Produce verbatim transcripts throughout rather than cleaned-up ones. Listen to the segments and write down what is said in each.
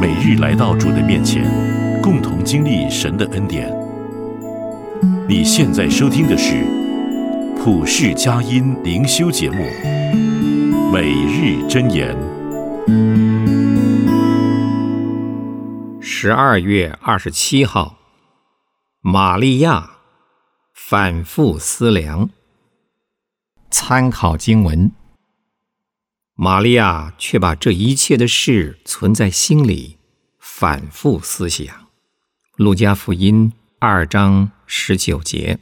每日来到主的面前，共同经历神的恩典。你现在收听的是普世佳音灵修节目《每日箴言》。 十二月二十七号，玛利亚反复思量。参考经文，玛利亚却把这一切的事存在心里，反复思想。路加福音二章十九节。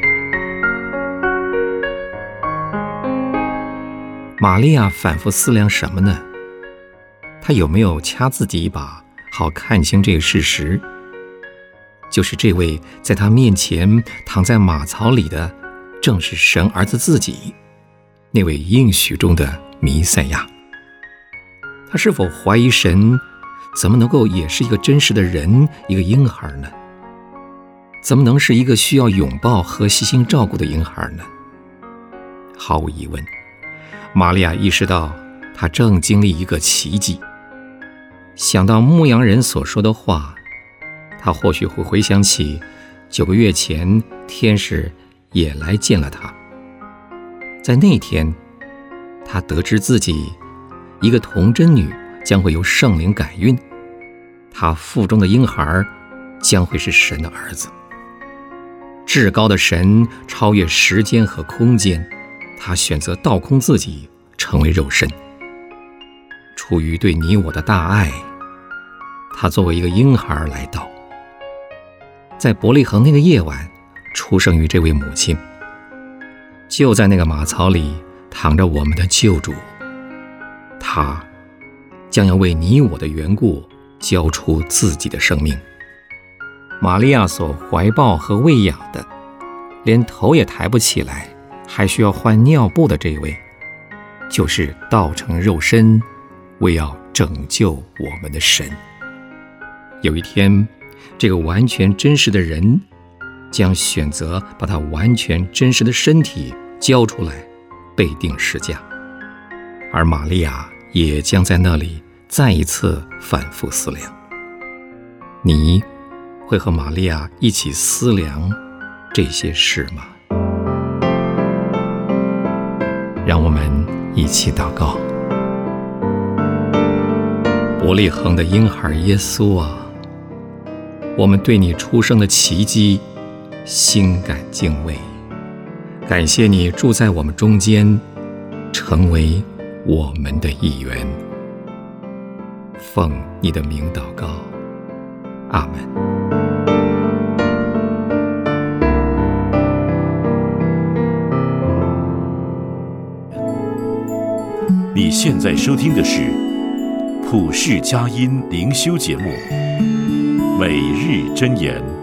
玛利亚反复思量什么呢？她有没有掐自己一把，好看清这个事实，就是这位在她面前躺在马槽里的，正是神儿子自己，那位应许中的弥赛亚。她是否怀疑神怎么能够也是一个真实的人，一个婴孩呢？怎么能是一个需要拥抱和细心照顾的婴孩呢？毫无疑问，玛利亚意识到她正经历一个奇迹。想到牧羊人所说的话，她或许会回想起九个月前天使也来见了她。在那天，她得知自己一个童贞女将会由圣灵感孕，她腹中的婴孩将会是神的儿子。至高的神超越时间和空间，他选择倒空自己，成为肉身。出于对你我的大爱，他作为一个婴孩来到。在伯利恒那个夜晚，出生于这位母亲。就在那个马槽里躺着我们的救主，他将要为你我的缘故交出自己的生命。玛利亚所怀抱和喂养的，连头也抬不起来，还需要换尿布的这位，就是道成肉身，为要拯救我们的神。有一天，这个完全真实的人将选择把他完全真实的身体交出来，被钉十架，而玛利亚也将在那里再一次反复思量。你会和玛利亚一起思量这些事吗？让我们一起祷告。伯利恒的婴孩耶稣啊，我们对你出生的奇迹心感敬畏，感谢你住在我们中间，成为我们的一员。奉你的名祷告，阿们。 你现在收听的是普世佳音灵修节目《每日箴言》。